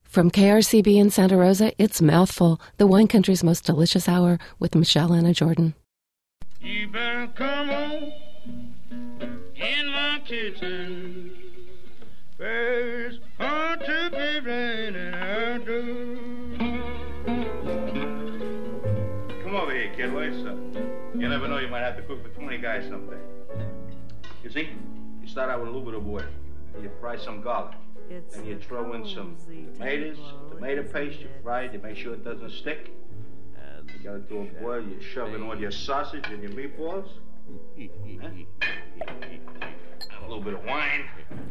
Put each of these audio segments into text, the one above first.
From KRCB in Santa Rosa, it's Mouthful, the wine country's most delicious hour with Michelle Anna Jordan. You better come on in my kitchen. There's hard to be raining out there. Come over here, kid. What's up? You never know, you might have to cook for 20 guys someday. You see, you start out with a little bit of oil. And you fry some garlic. Then you throw in some tomatoes, tomato paste. You fry it. You make sure it doesn't stick. You got it to a boil. You shove in all your sausage and your meatballs. Huh? And a little bit of wine.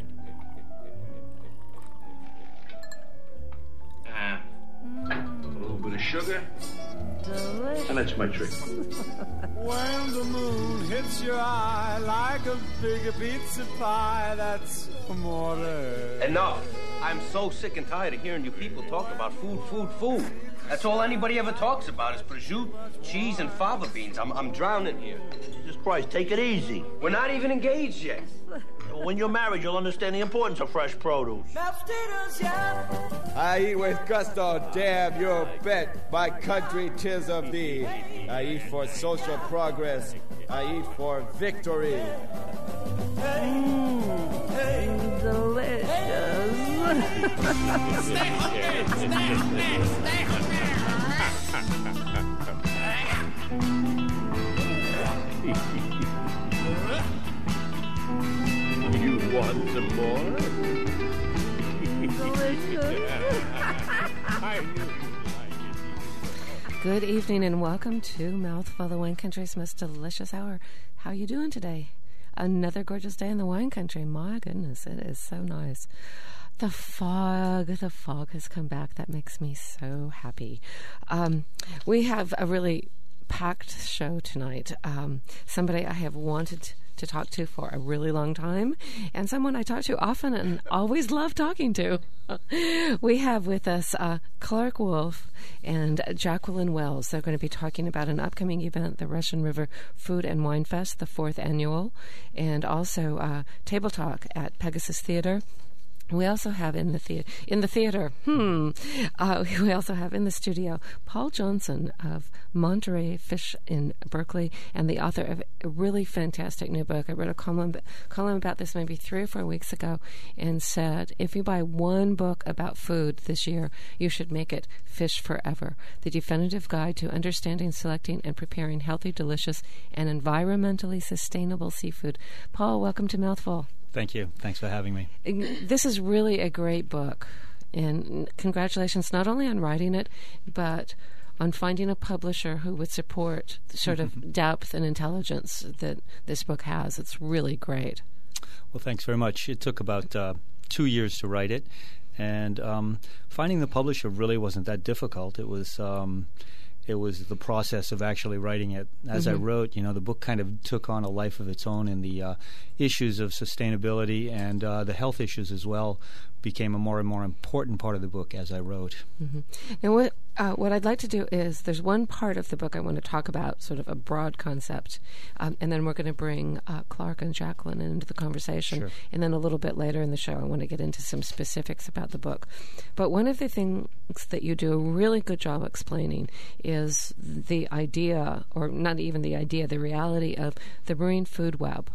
A little bit of sugar. Delicious. And that's my trick. When the moon hits your eye like a big pizza pie, that's amore. Enough. I'm so sick and tired of hearing you people talk about food, food, food. That's all anybody ever talks about is prosciutto, cheese, and fava beans. I'm drowning here. Jesus Christ, take it easy. We're not even engaged yet. When you're married, you'll understand the importance of fresh produce. I eat with gusto, damn you bet. My country, 'tis of thee. I eat for social progress. I eat for victory. Delicious. Stay hungry! Stay hungry! You want some more? Good evening and welcome to Mouthful, the wine country's most delicious hour. How you doing today? Another gorgeous day in the wine country. My goodness, it is so nice. The fog has come back. That makes me so happy. We have a really packed show tonight. Somebody I have wanted to talk to for a really long time, and someone I talk to often and always love talking to. We have with us Clark Wolf and Jacqueline Wells. They're going to be talking about an upcoming event, the Russian River Food and Wine Fest, the 4th annual, and also Table Talk at Pegasus Theater. We also have in the theater. We also have in the studio Paul Johnson of Monterey Fish in Berkeley, and the author of a really fantastic new book. I wrote a column about this maybe 3 or 4 weeks ago, and said, if you buy one book about food this year, you should make it Fish Forever: The Definitive Guide to Understanding, Selecting, and Preparing Healthy, Delicious, and Environmentally Sustainable Seafood. Paul, welcome to Mouthful. Thank you. Thanks for having me. This is really a great book, and congratulations not only on writing it, but on finding a publisher who would support the sort of depth and intelligence that this book has. It's really great. Well, thanks very much. It took about 2 years to write it, and finding the publisher really wasn't that difficult. It was the process of actually writing it. As I wrote, the book kind of took on a life of its own, and the issues of sustainability and the health issues as well became a more and more important part of the book as I wrote. Now, what I'd like to do is, there's one part of the book I want to talk about, sort of a broad concept, and then we're going to bring Clark and Jacqueline into the conversation. Sure. And then a little bit later in the show, I want to get into some specifics about the book. But one of the things that you do a really good job explaining is the idea, or not even the idea, the reality of the marine food web.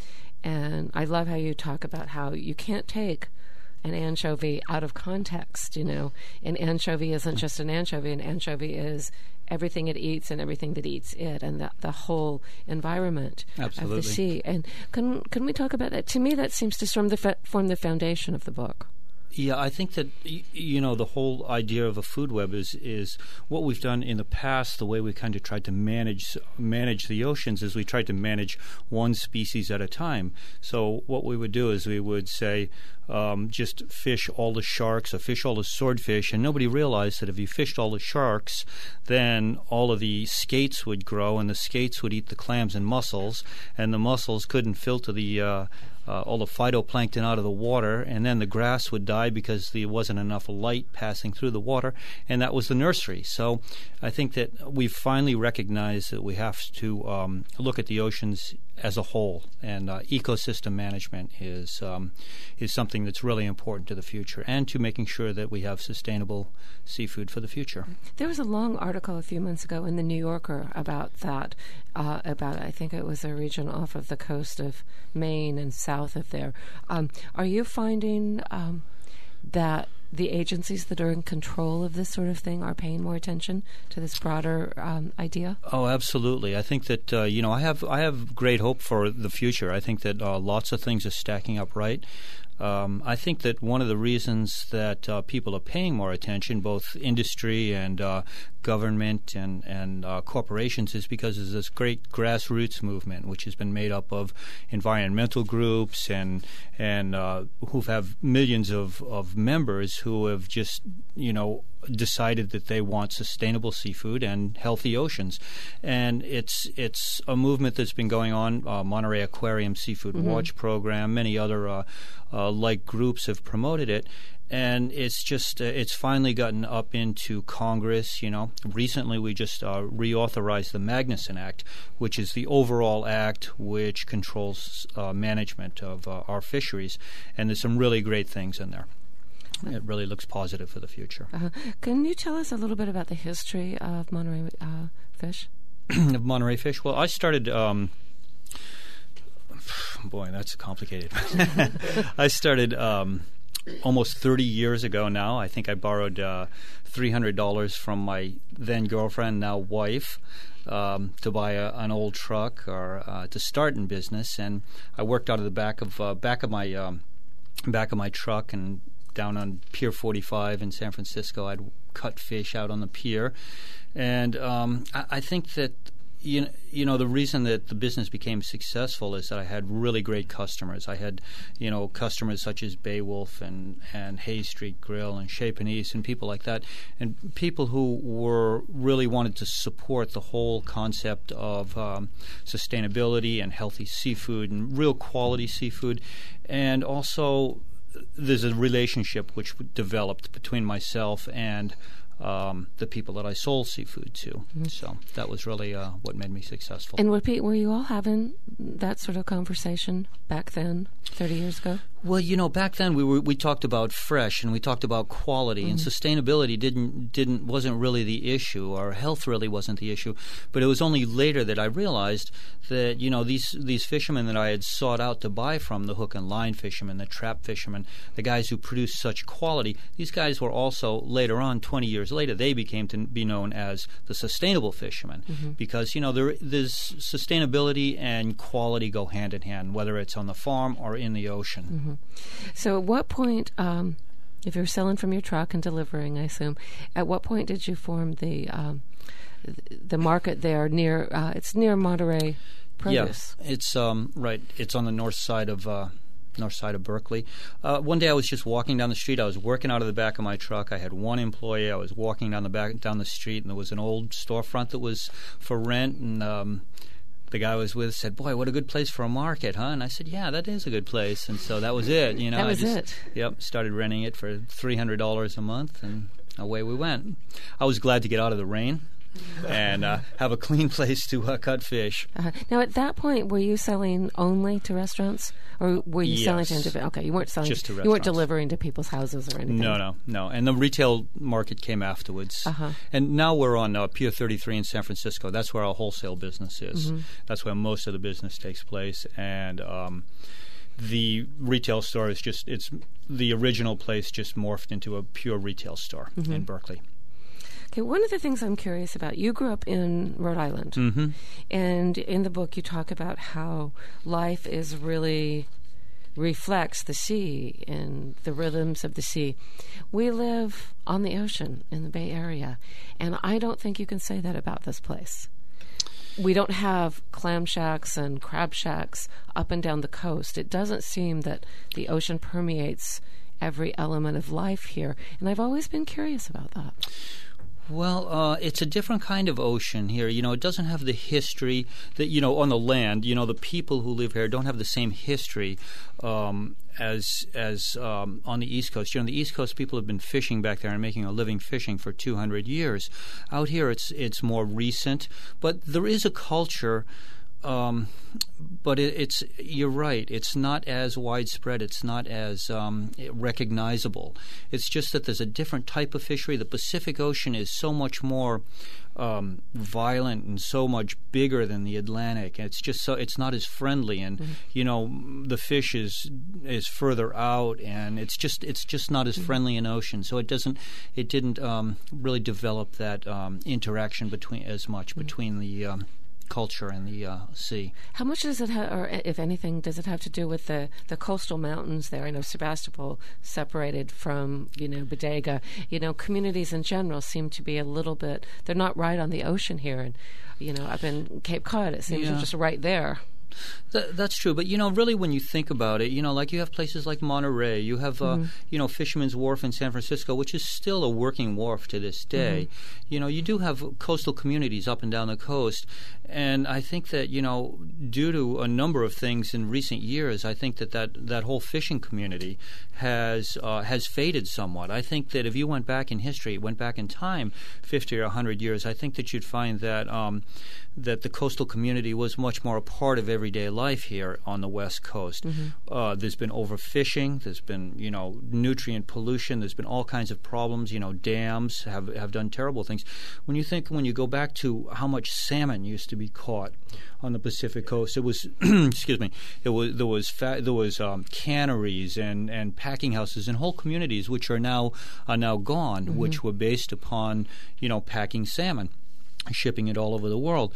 And I love how you talk about how you can't take an anchovy out of context. An anchovy isn't just an anchovy. An anchovy is everything it eats and everything that eats it, and the whole environment of the sea. And can we talk about that? To me, that seems to form the foundation of the book. Yeah, I think that, the whole idea of a food web is what we've done in the past. The way we kind of tried to manage the oceans is we tried to manage one species at a time. So what we would do is we would say, just fish all the sharks or fish all the swordfish, and nobody realized that if you fished all the sharks, then all of the skates would grow, and the skates would eat the clams and mussels, and the mussels couldn't filter the all the phytoplankton out of the water, and then the grass would die because there wasn't enough light passing through the water, and that was the nursery. So I think that we've finally recognized that we have to look at the oceans as a whole, and ecosystem management is something that's really important to the future, and to making sure that we have sustainable seafood for the future. There was a long article a few months ago in the New Yorker about that, about I think it was a region off of the coast of Maine and south of there. Are you finding that the agencies that are in control of this sort of thing are paying more attention to this broader idea? Oh, absolutely. I think that I have great hope for the future. I think that lots of things are stacking up right. I think that one of the reasons that people are paying more attention, both industry and government and corporations, is because there's this great grassroots movement, which has been made up of environmental groups and who have millions of members who have just decided that they want sustainable seafood and healthy oceans. And it's a movement that's been going on. Monterey Aquarium Seafood Watch program, many other like groups have promoted it. And it's just it's finally gotten up into Congress. Recently we just reauthorized the Magnuson Act, which is the overall act which controls management of our fisheries. And there's some really great things in there. It really looks positive for the future. Can you tell us a little bit about the history of Monterey fish? Of Monterey fish? Well, I started... boy, that's complicated. I started almost 30 years ago now. I think I borrowed $300 from my then-girlfriend, now wife, to buy an old truck or to start in business. And I worked out of the back of my truck, and down on Pier 45 in San Francisco, I'd cut fish out on the pier. And I think that the reason that the business became successful is that I had really great customers. I had, customers such as Beowulf and Hay Street Grill and Chez Panisse and people like that, and people who really wanted to support the whole concept of sustainability and healthy seafood and real quality seafood. And also there's a relationship which developed between myself and the people that I sold seafood to. Mm-hmm. So that was really what made me successful. And were you all having that sort of conversation back then, 30 years ago? Well, back then we talked about fresh and we talked about quality, and sustainability wasn't really the issue, or health really wasn't the issue. But it was only later that I realized that these fishermen that I had sought out to buy from, the hook and line fishermen, the trap fishermen, the guys who produced such quality, these guys were also later on, 20 years later, they became to be known as the sustainable fishermen, because there's sustainability and quality go hand in hand, whether it's on the farm or in the ocean. So at what point, if you're selling from your truck and delivering, I assume, at what point did you form the market there near? It's near Monterey Produce. Yeah, it's right. It's on the north side of Berkeley. One day I was just walking down the street. I was working out of the back of my truck. I had one employee. I was walking down the street, and there was an old storefront that was for rent, and the guy I was with said, "Boy, what a good place for a market, huh?" And I said, "Yeah, that is a good place." And so that was it. That was it. Yep, started renting it for $300 a month, and away we went. I was glad to get out of the rain and have a clean place to cut fish. Now, at that point, were you selling only to restaurants, or were you selling to individuals? Okay, you weren't selling just to restaurants. You weren't delivering to people's houses or anything. No. And the retail market came afterwards. And now we're on Pier 33 in San Francisco. That's where our wholesale business is. That's where most of the business takes place. And the retail store it's the original place just morphed into a pure retail store in Berkeley. Okay, one of the things I'm curious about, you grew up in Rhode Island, and in the book you talk about how life really reflects the sea and the rhythms of the sea. We live on the ocean in the Bay Area, and I don't think you can say that about this place. We don't have clam shacks and crab shacks up and down the coast. It doesn't seem that the ocean permeates every element of life here, and I've always been curious about that. Well, it's a different kind of ocean here. It doesn't have the history that, on the land, the people who live here don't have the same history as on the East Coast. On the East Coast, people have been fishing back there and making a living fishing for 200 years. Out here, it's more recent, but there is a culture. But you're right. It's not as widespread. It's not as recognizable. It's just that there's a different type of fishery. The Pacific Ocean is so much more violent and so much bigger than the Atlantic. It's just it's not as friendly, and the fish is further out, and it's just not as friendly an ocean. So it didn't really develop that interaction between the culture and the sea. How much does it have, or if anything, does it have to do with the coastal mountains there? I know Sebastopol, separated from, Bodega. Communities in general seem to be a little bit, they're not right on the ocean here. And, up in Cape Cod, it seems just right there. That's true, but really, when you think about it, like you have places like Monterey, you have Fisherman's Wharf in San Francisco, which is still a working wharf to this day. You do have coastal communities up and down the coast, and I think that due to a number of things in recent years, I think that whole fishing community has faded somewhat. I think that if you went back in history, went back in time 50 or 100 years, I think that you'd find that that the coastal community was much more a part of everyday life here on the West Coast. There's been overfishing, there's been nutrient pollution, there's been all kinds of problems. Dams have done terrible things. When you go back to how much salmon used to be caught on the Pacific Coast, it was excuse me, there was canneries and packing houses and whole communities which are now gone, which were based upon packing salmon, shipping it all over the world.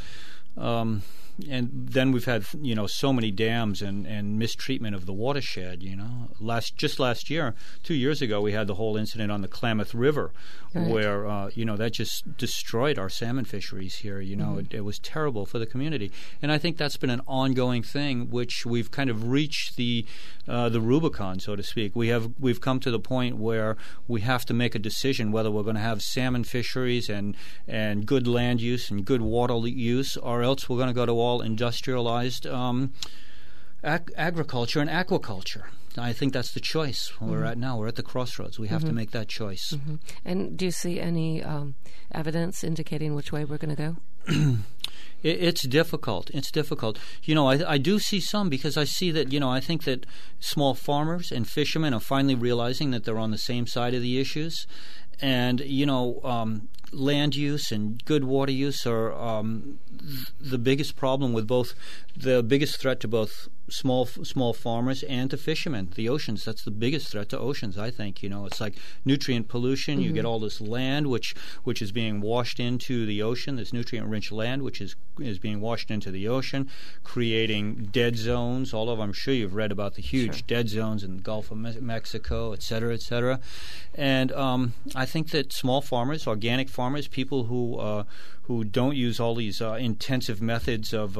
And then we've had so many dams and mistreatment of the watershed. Last year, 2 years ago, we had the whole incident on the Klamath River, where that just destroyed our salmon fisheries here. It was terrible for the community, and I think that's been an ongoing thing, which we've kind of reached the Rubicon, so to speak. We've come to the point where we have to make a decision whether we're going to have salmon fisheries and good land use and good water use, or else we're going to go to all industrialized agriculture and aquaculture. I think that's the choice we're at now. We're at the crossroads. We have to make that choice. And do you see any evidence indicating which way we're going to go? It's difficult. It's difficult. I do see some, because I see that, I think that small farmers and fishermen are finally realizing that they're on the same side of the issues. And, land use and good water use are the biggest problem with the biggest threat to both small farmers and to fishermen. The oceans, that's the biggest threat to oceans, I think. It's like nutrient pollution. You get all this land which is being washed into the ocean, this nutrient-rich land which is being washed into the ocean, creating dead zones. All of I'm sure you've read about the huge dead zones in the Gulf of Mexico, et cetera, et cetera. And I think that small farmers, organic farmers, people who don't use all these intensive methods of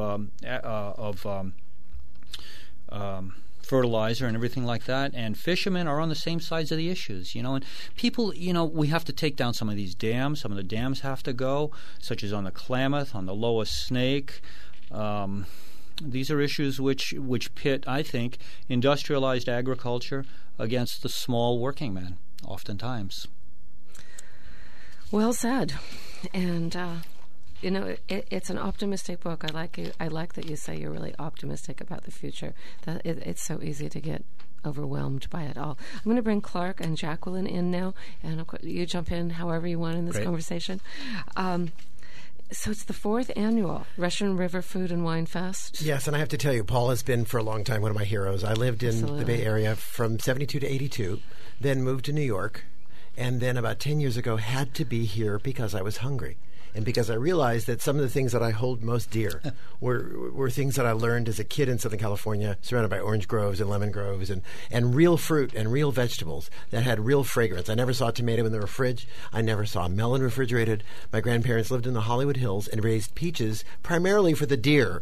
fertilizer and everything like that, and fishermen are on the same sides of the issues, and people, we have to take down some of these dams. Some of the dams have to go, such as on the Klamath, on the Lower Snake. These are issues which pit, I think, industrialized agriculture against the small working man, oftentimes. Well said. And it's an optimistic book. I like that you say you're really optimistic about the future. That it's so easy to get overwhelmed by it all. I'm going to bring Clark and Jacqueline in now, and of course, you jump in however you want in this conversation. So it's the 4th annual Russian River Food and Wine Fest. Yes, and I have to tell you, Paul has been for a long time one of my heroes. I lived in the Bay Area from 72 to 82, then moved to New York, and then about 10 years ago had to be here because I was hungry. And because I realized that some of the things that I hold most dear were things that I learned as a kid in Southern California, surrounded by orange groves and lemon groves, and real fruit and real vegetables that had real fragrance. I never saw a tomato in the fridge. I never saw a melon refrigerated. My grandparents lived in the Hollywood Hills and raised peaches primarily for the deer.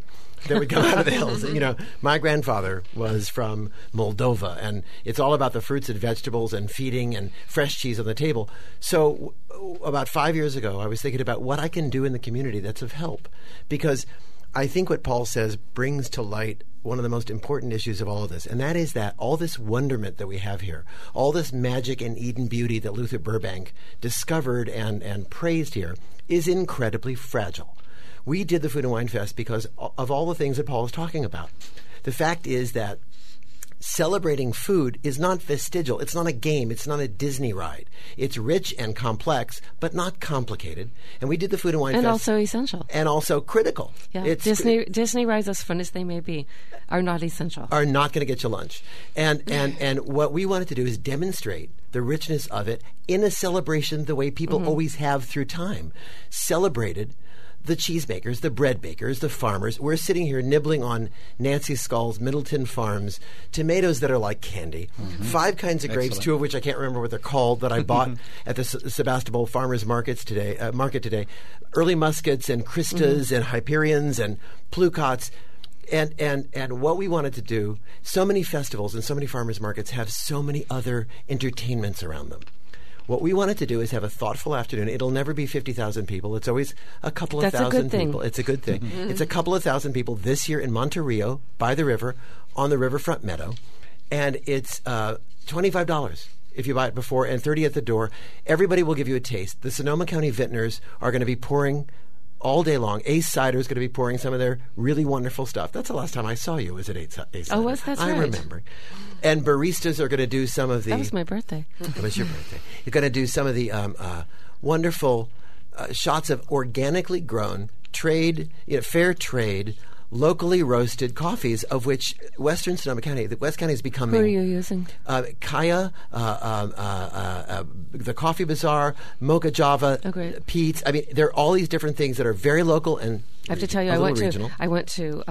that would come out of the hills. You know, my grandfather was from Moldova, and it's all about the fruits and vegetables and feeding and fresh cheese on the table. So about 5 years ago, I was thinking about what I can do in the community that's of help, because I think what Paul says brings to light one of the most important issues of all of this, and that is that all this wonderment that we have here, all this magic and Eden beauty that Luther Burbank discovered and praised here, is incredibly fragile. We did the Food and Wine Fest because of all the things that Paul is talking about. The fact is that celebrating food is not vestigial. It's not a game. It's not a Disney ride. It's rich and complex, but not complicated. And we did the Food and Wine Fest. And also essential. And also critical. Yeah. Disney rides, as fun as they may be, are not essential. Are not going to get you lunch. And what we wanted to do is demonstrate the richness of it in a celebration the way people always have through time. Celebrated the cheesemakers, the bread bakers, the farmers. We're sitting here nibbling on Nancy Scull's Middleton Farms tomatoes that are like candy. 5 kinds of grapes, 2 of which I can't remember what they're called, that I bought at the Sebastopol Farmers Market today. Early Muscats and Christas and Hyperions and Plucots. And what we wanted to do, so many festivals and so many farmers markets have so many other entertainments around them. What we wanted to do is have a thoughtful afternoon. It'll never be 50,000 people. It's always a couple of thousand people. It's a good thing. It's a couple of thousand people this year in Monterrey, by the river, on the riverfront meadow. And it's $25 if you buy it before, and $30 at the door. Everybody will give you a taste. The Sonoma County Vintners are going to be pouring all day long. Ace Cider is going to be pouring some of their really wonderful stuff. That's the last time I saw you, was at Ace Cider. Oh, that's right. I remember. And baristas are going to do some of the... That was my birthday. It was your birthday. You're going to do some of the wonderful shots of organically grown, fair trade, locally roasted coffees, of which Western Sonoma County, the West County is becoming... Who are you using? Kaya, the Coffee Bazaar, Mocha Java, Pete's. I mean, there are all these different things that are very local and I have to tell you, I went to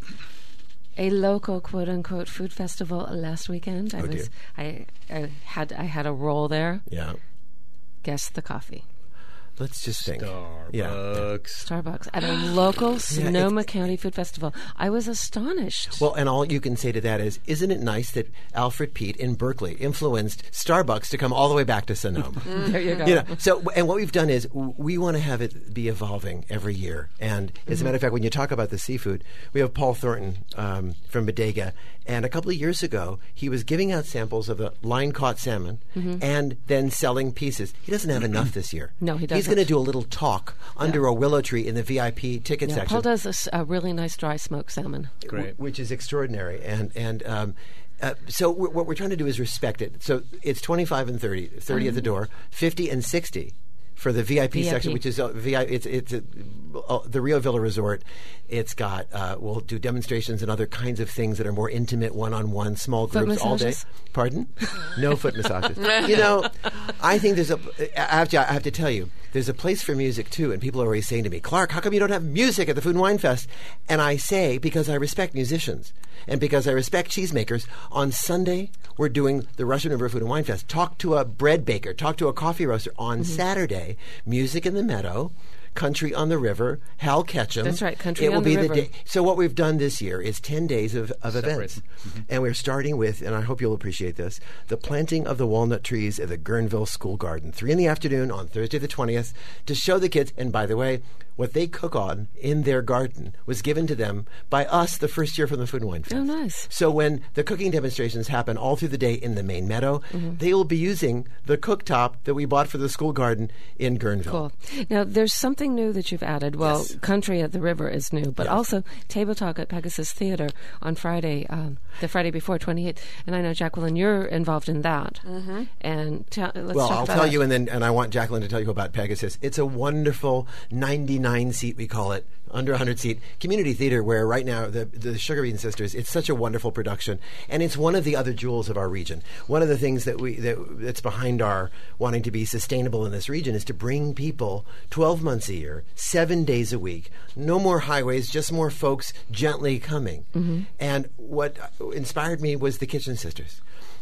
a local quote-unquote food festival last weekend. I had a roll there. Yeah. Guess the coffee. Let's just think. Starbucks at a local Sonoma County Food Festival. I was astonished. Well, and all you can say to that is, isn't it nice that Alfred Pete in Berkeley influenced Starbucks to come all the way back to Sonoma? There you go. So, and what we've done is we want to have it be evolving every year. And as a matter of fact, when you talk about the seafood, we have Paul Thornton from Bodega. And a couple of years ago, he was giving out samples of the line-caught salmon and then selling pieces. He doesn't have enough this year. No, he doesn't. He's going to do a little talk under a willow tree in the VIP ticket section. Paul does a really nice dry smoked salmon. Great. Which is extraordinary. So what we're trying to do is respect it. So it's 25 and 30 at the door, 50 and 60 for the VIP section, which is it's the Rio Villa Resort. It's got we'll do demonstrations and other kinds of things that are more intimate, one-on-one, small groups all day. Pardon? No foot massages. I think I have to tell you, there's a place for music too, and people are always saying to me, Clark, how come you don't have music at the Food and Wine Fest? And I say, because I respect musicians and because I respect cheesemakers. On Sunday, we're doing the Russian River Food and Wine Fest. Talk to a bread baker, talk to a coffee roaster. On Saturday, music in the meadow, Country on the River, Hal Ketchum. That's right, Country on the River. The day. So what we've done this year is 10 days of events. And we're starting with, and I hope you'll appreciate this, the planting of the walnut trees at the Guerneville School Garden, 3 p.m. on Thursday the 20th, to show the kids, and by the way, what they cook on in their garden was given to them by us the first year from the Food and Wine Fest. Oh, nice. So when the cooking demonstrations happen all through the day in the main meadow, they will be using the cooktop that we bought for the school garden in Guerneville. Cool. Now, there's something new that you've added. Well, Country at the River is new, but also Table Talk at Pegasus Theater on Friday, the Friday before, 28th. And I know, Jacqueline, you're involved in that. And let's talk about I'll tell you, and I want Jacqueline to tell you about Pegasus. It's a wonderful 99-seat, we call it, under 100-seat community theater where right now the Sugar Bean Sisters, it's such a wonderful production, and it's one of the other jewels of our region. One of the things that's behind our wanting to be sustainable in this region is to bring people 12 months a year, 7 days a week, no more highways, just more folks gently coming. And what inspired me was the Kitchen Sisters.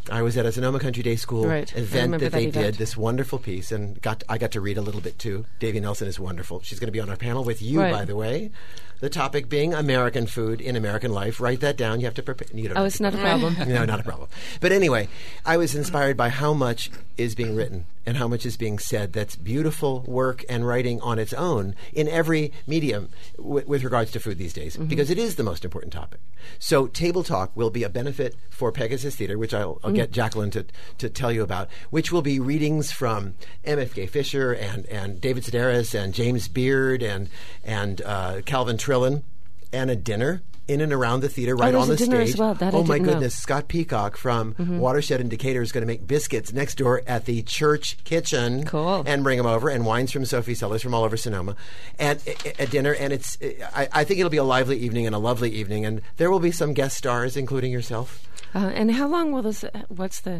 I was at a Sonoma Country Day School event that they did, this wonderful piece, and I got to read a little bit too. Davy Nelson is wonderful. She's going to be on our panel with you, by the way. The topic being American food in American life. Write that down. You have to prepare. It's not a problem. No, not a problem. But anyway, I was inspired by how much is being written and how much is being said. That's beautiful work and writing on its own in every medium with regards to food these days, because it is the most important topic. So Table Talk will be a benefit for Pegasus Theater, which I'll get Jacqueline to tell you about, which will be readings from M.F.K. Fisher and David Sedaris and James Beard and Calvin Trillin, and a dinner in and around the theater, right on the stage. As well. Oh my goodness! Scott Peacock from Watershed in Decatur is going to make biscuits next door at the church kitchen, and bring them over, and wines from Sophie Sellers from all over Sonoma, and a dinner. And I think it'll be a lively evening and a lovely evening, and there will be some guest stars, including yourself. And how long will this? What's the?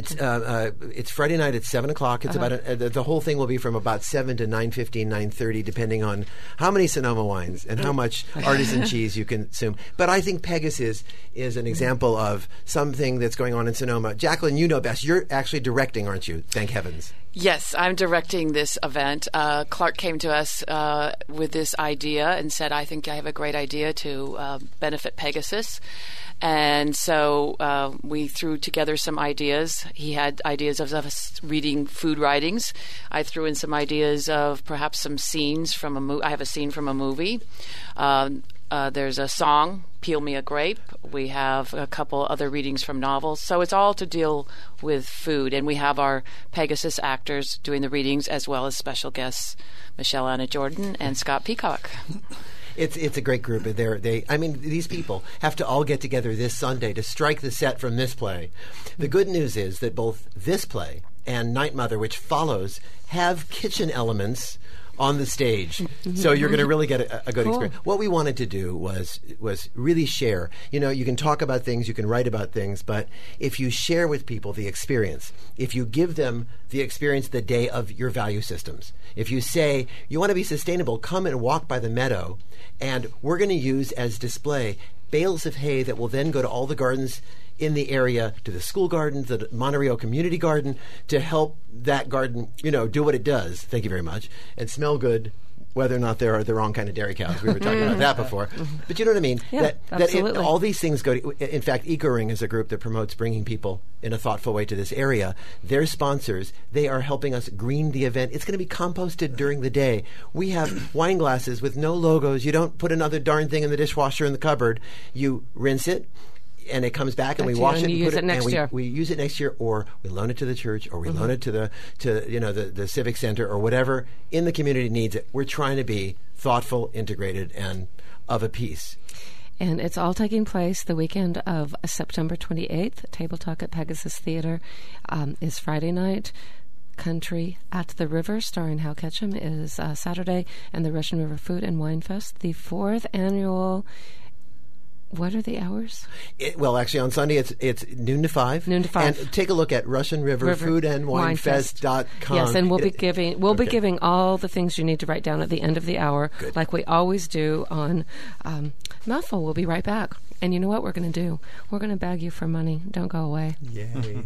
It's Friday night at 7:00. It's about the whole thing will be from about 7 to 9:15, 9:30, depending on how many Sonoma wines and how much artisan cheese you consume. But I think Pegasus is an example of something that's going on in Sonoma. Jacqueline, you know best. You're actually directing, aren't you? Thank heavens. Yes, I'm directing this event. Clark came to us with this idea and said, I think I have a great idea to benefit Pegasus. And so we threw together some ideas. He had ideas of us reading food writings. I threw in some ideas of perhaps some scenes from a movie. I have a scene from a movie. There's a song, Peel Me a Grape. We have a couple other readings from novels. So it's all to deal with food. And we have our Pegasus actors doing the readings, as well as special guests, Michelle Anna Jordan and Scott Peacock. It's a great group. These people have to all get together this Sunday to strike the set from this play. The good news is that both this play and Night Mother, which follows, have kitchen elements on the stage. So you're going to really get a good experience. What we wanted to do was really share. You can talk about things, you can write about things, but if you share with people the experience, if you give them the experience the day of your value systems, if you say, you want to be sustainable, come and walk by the meadow, and we're going to use as display bales of hay that will then go to all the gardens in the area, to the school garden, the Monterey Community Garden, to help that garden, do what it does, thank you very much, and smell good, whether or not they're the wrong kind of dairy cows. We were talking about that before. But you know what I mean? Yeah, absolutely. All these things go to, in fact, EcoRing is a group that promotes bringing people in a thoughtful way to this area. They're sponsors. They are helping us green the event. It's going to be composted during the day. We have wine glasses with no logos. You don't put another darn thing in the dishwasher in the cupboard. You rinse it, and it comes back, and we wash it and use it next year. We use it next year, or we loan it to the church, or we loan it to the civic center, or whatever in the community needs it. We're trying to be thoughtful, integrated, and of a piece. And it's all taking place the weekend of September 28th. Table Talk at Pegasus Theater is Friday night. Country at the River, starring Hal Ketchum, is Saturday, and the Russian River Food and Wine Fest, the 4th annual. What are the hours? Actually, on Sunday it's noon to 5. Noon to 5. And take a look at Russian River Food and Winefest.com. Yes, and we'll be giving all the things you need to write down at the end of the hour, like we always do on Mouthful. We'll be right back. And you know what we're going to do? We're going to beg you for money. Don't go away. Yay.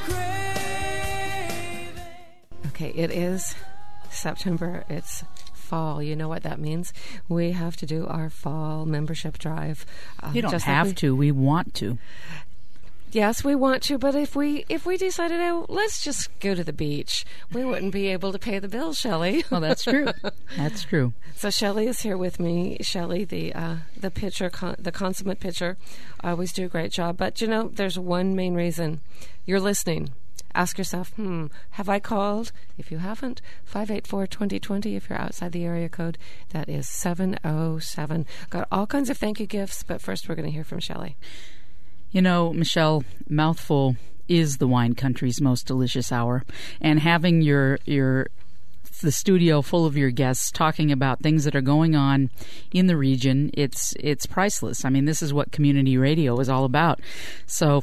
It is September. It's fall. You know what that means? We have to do our fall membership drive. You don't have to. We want to. Yes, we want to, but if we decided, oh, let's just go to the beach, we wouldn't be able to pay the bill, Shelley. Well, that's true. That's true. So Shelley is here with me. Shelley, the pitcher, the consummate pitcher, always do a great job. But, there's one main reason. You're listening. Ask yourself, have I called? If you haven't, 584-2020. If you're outside the area code, that is 707. Got all kinds of thank you gifts, but first we're going to hear from Shelley. Michelle, Mouthful is the wine country's most delicious hour, and having the studio full of your guests talking about things that are going on in the region, it's priceless. I mean, this is what community radio is all about. So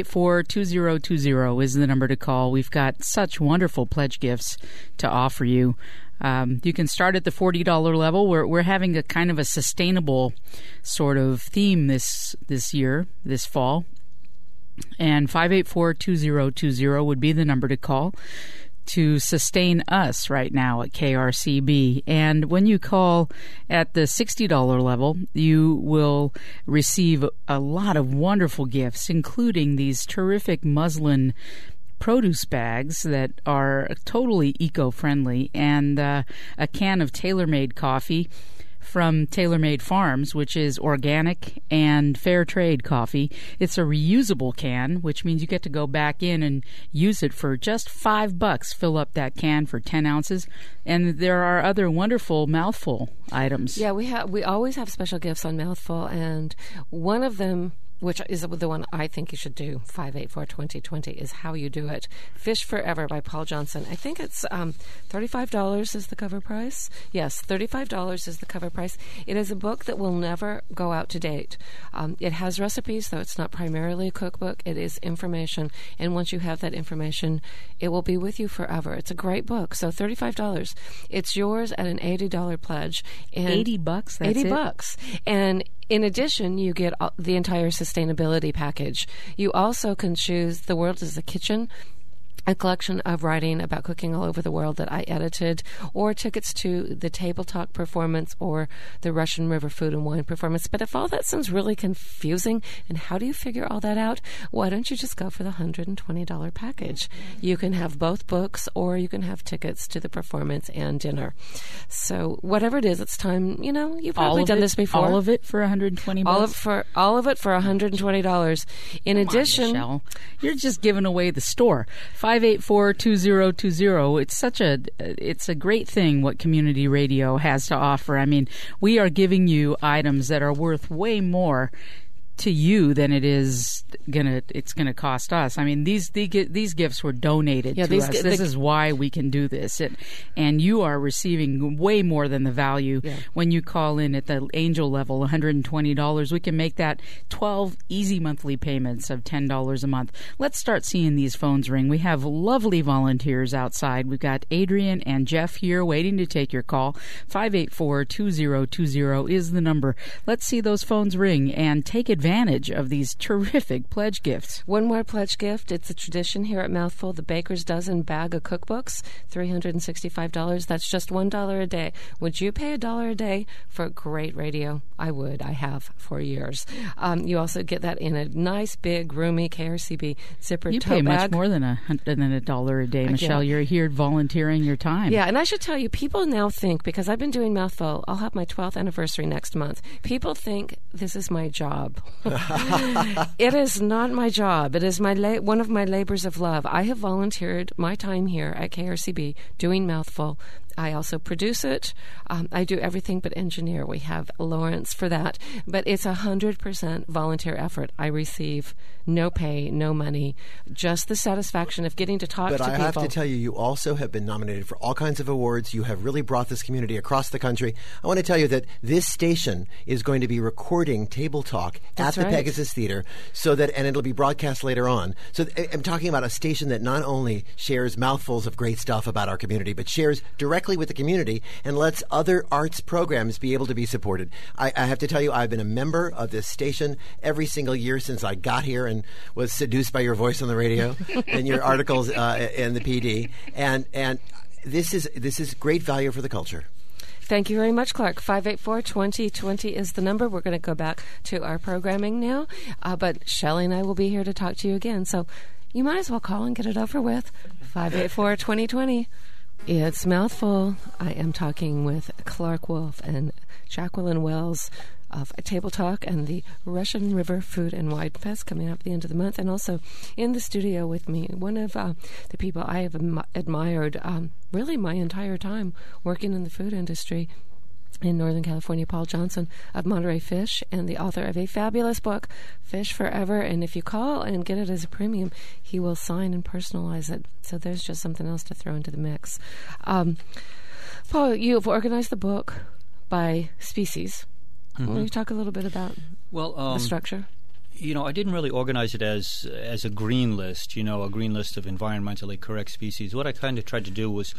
584-2020 is the number to call. We've got such wonderful pledge gifts to offer you. You can start at the $40 level. We're having a kind of a sustainable sort of theme this year, this fall. And 584-2020 would be the number to call to sustain us right now at KRCB. And when you call at the $60 level, you will receive a lot of wonderful gifts, including these terrific muslin produce bags that are totally eco-friendly, and a can of tailor-made coffee from TaylorMade Farms, which is organic and fair trade coffee. It's a reusable can, which means you get to go back in and use it for just $5. Fill up that can for 10 ounces. And there are other wonderful Mouthful items. Yeah, we always have special gifts on Mouthful, and one of them, which is the one I think you should do, 584-2020, is How You Do It. Fish Forever by Paul Johnson. I think it's $35 is the cover price. Yes, $35 is the cover price. It is a book that will never go out to date. It has recipes, though it's not primarily a cookbook. It is information, and once you have that information, it will be with you forever. It's a great book. So $35. It's yours at an $80 pledge. And $80? That's $80. And in addition, you get the entire sustainability package. You also can choose The World is a Kitchen, a collection of writing about cooking all over the world that I edited, or tickets to the Table Talk performance or the Russian River Food and Wine performance. But if all that sounds really confusing, and how do you figure all that out, why don't you just go for the $120 package? You can have both books, or you can have tickets to the performance and dinner. So whatever it is, it's time, you've probably done this before. All of it for $120? All of it for $120. In addition... Michelle, you're just giving away the store. 584-2020. It's a great thing what community radio has to offer. I mean, we are giving you items that are worth way more to you than it's gonna cost us. I mean, these gifts were donated to us. This is why we can do this. And you are receiving way more than the value. When you call in at the angel level, $120. We can make that 12 easy monthly payments of $10 a month. Let's start seeing these phones ring. We have lovely volunteers outside. We've got Adrian and Jeff here waiting to take your call. 584-2020 is the number. Let's see those phones ring and take advantage of these terrific pledge gifts. One more pledge gift. It's a tradition here at Mouthful. The Baker's Dozen bag of cookbooks, $365. That's just $1 a day. Would you pay $1 a day for great radio? I would. I have for years. You also get that in a nice, big, roomy KRCB zipper tote bag. You pay much more than $1 a day, Michelle. You're here volunteering your time. Yeah, and I should tell you, people now think, because I've been doing Mouthful, I'll have my 12th anniversary next month. People think this is my job. It is not my job. It is one of my labors of love. I have volunteered my time here at KRCB doing Mouthful. I also produce it. I do everything but engineer. We have Lawrence for that. But it's 100% volunteer effort. I receive no pay, no money, just the satisfaction of getting to talk to people. But I have to tell you, you also have been nominated for all kinds of awards. You have really brought this community across the country. I want to tell you that this station is going to be recording Table Talk at the Pegasus Theater, and it'll be broadcast later on. So I'm talking about a station that not only shares mouthfuls of great stuff about our community, but shares directly with the community and lets other arts programs be able to be supported. I have to tell you, I've been a member of this station every single year since I got here and was seduced by your voice on the radio and your articles in the PD. And this is great value for the culture. Thank you very much, Clark. 584-2020 is the number. We're going to go back to our programming now, but Shelley and I will be here to talk to you again. So you might as well call and get it over with. 584-2020. It's Mouthful. I am talking with Clark Wolf and Jacqueline Wells of Table Talk and the Russian River Food and Wine Fest coming up at the end of the month. And also in the studio with me, one of the people I have admired really my entire time working in the food industry in Northern California, Paul Johnson of Monterey Fish, and the author of a fabulous book, Fish Forever. And if you call and get it as a premium, he will sign and personalize it. So there's just something else to throw into the mix. Paul, you've organized the book by species. Will you talk a little bit about the structure? I didn't really organize it as a green list, a green list of environmentally correct species. What I kind of tried to do was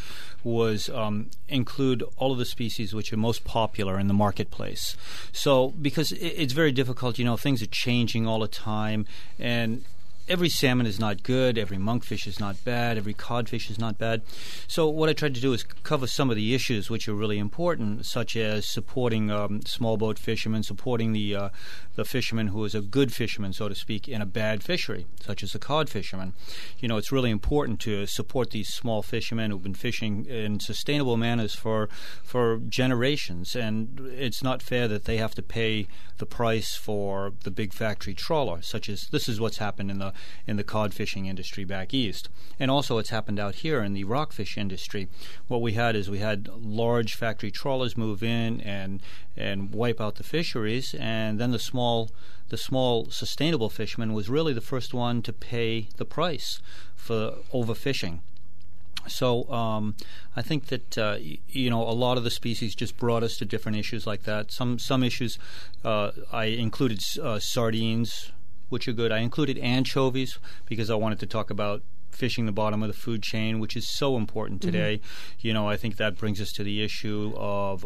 include all of the species which are most popular in the marketplace. So, because it's very difficult, things are changing all the time, and every salmon is not good, every monkfish is not bad, every codfish is not bad. So what I tried to do is cover some of the issues which are really important, such as supporting small boat fishermen, supporting the fisherman who is a good fisherman, so to speak, in a bad fishery, such as the cod fisherman. It's really important to support these small fishermen who've been fishing in sustainable manners for generations, and it's not fair that they have to pay the price for the big factory trawler, such as this is what's happened in the cod fishing industry back east. And also it's happened out here in the rockfish industry. What we had large factory trawlers move in and wipe out the fisheries, and then the small sustainable fisherman was really the first one to pay the price for overfishing. So I think that a lot of the species just brought us to different issues like that. Some issues I included sardines, which are good. I included anchovies because I wanted to talk about fishing the bottom of the food chain, which is so important today. I think that brings us to the issue of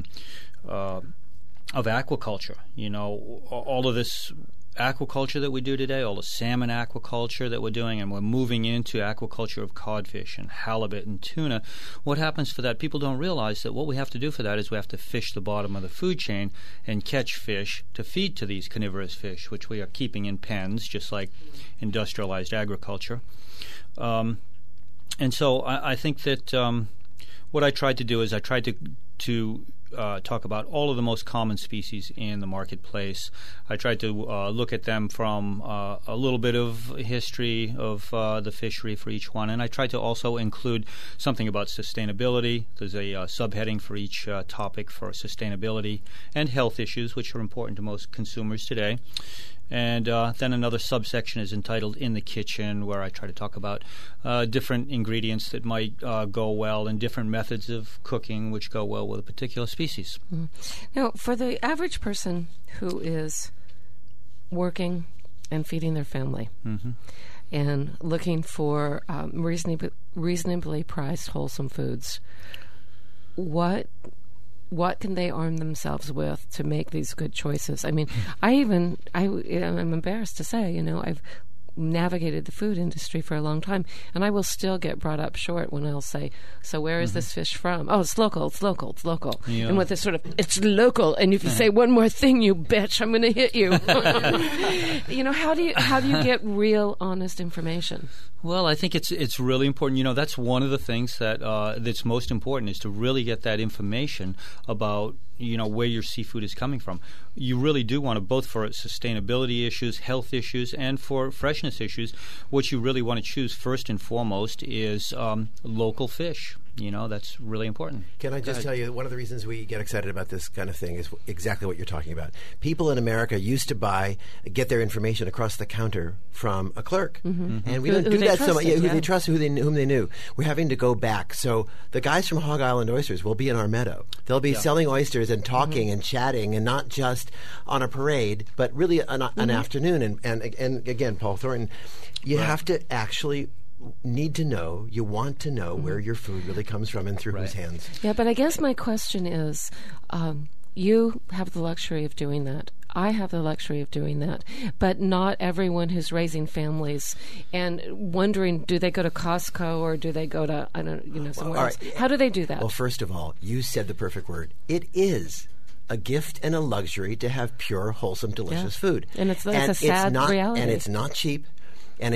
aquaculture. All of this aquaculture that we do today, all the salmon aquaculture that we're doing, and we're moving into aquaculture of codfish and halibut and tuna. What happens for that? People don't realize that what we have to do for that is we have to fish the bottom of the food chain and catch fish to feed to these carnivorous fish, which we are keeping in pens, just like industrialized agriculture. And so I think that what I tried to do is I tried to talk about all of the most common species in the marketplace. I tried to look at them from a little bit of history of the fishery for each one, and I tried to also include something about sustainability. There's a subheading for each topic for sustainability and health issues, which are important to most consumers today. And then another subsection is entitled In the Kitchen, where I try to talk about different ingredients that might go well and different methods of cooking which go well with a particular species. Mm-hmm. Now, for the average person who is working and feeding their family and looking for reasonably priced, wholesome foods, what can they arm themselves with to make these good choices? I mean, I'm embarrassed to say, I've navigated the food industry for a long time, and I will still get brought up short when I'll say, so where is this fish from? Oh, it's local. Yeah. And with this sort of, it's local, and if you say one more thing, you bitch, I'm going to hit you. How do you get real, honest information? Well, I think it's really important. That's one of the things that's most important, is to really get that information about where your seafood is coming from. You really do want to, both for sustainability issues, health issues, and for freshness issues, what you really want to choose first and foremost is local fish. That's really important. Can I just tell you, one of the reasons we get excited about this kind of thing is exactly what you're talking about. People in America used to get their information across the counter from a clerk. And we don't do that so much. Who they trust, whom they knew. We're having to go back. So the guys from Hog Island Oysters will be in our meadow. They'll be selling oysters and talking and chatting, and not just on a parade, but really an afternoon. And again, Paul Thornton, you have to actually you want to know where your food really comes from and through whose hands. Yeah, but I guess my question is, you have the luxury of doing that. I have the luxury of doing that, but not everyone who's raising families and wondering, do they go to Costco or do they go to, somewhere else? Right. How do they do that? Well, first of all, you said the perfect word. It is a gift and a luxury to have pure, wholesome, delicious food. And it's a sad reality. And it's not cheap. And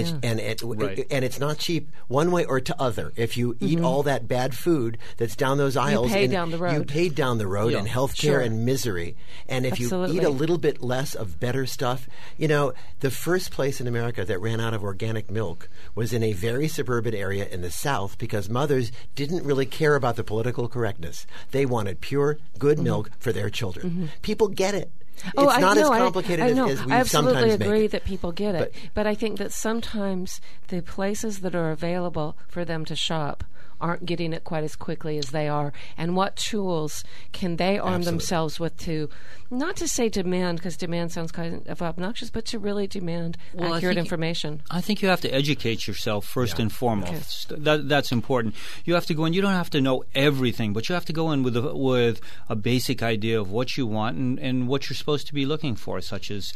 it's not cheap one way or to other. If you eat all that bad food that's down those aisles, you pay down the road. You paid down the road in healthcare and misery. And if you eat a little bit less of better stuff, the first place in America that ran out of organic milk was in a very suburban area in the South because mothers didn't really care about the political correctness. They wanted pure, good milk for their children. People get it. It's not as complicated as we sometimes make it. I absolutely agree that people get it. But I think that sometimes the places that are available for them to shop aren't getting it quite as quickly as they are. And what tools can they arm themselves with to, not to say demand, because demand sounds kind of obnoxious, but to really demand accurate information? I think you have to educate yourself first and foremost. Okay. That's important. You have to go in. You don't have to know everything, but you have to go in with a basic idea of what you want and what you're supposed to be looking for, such as,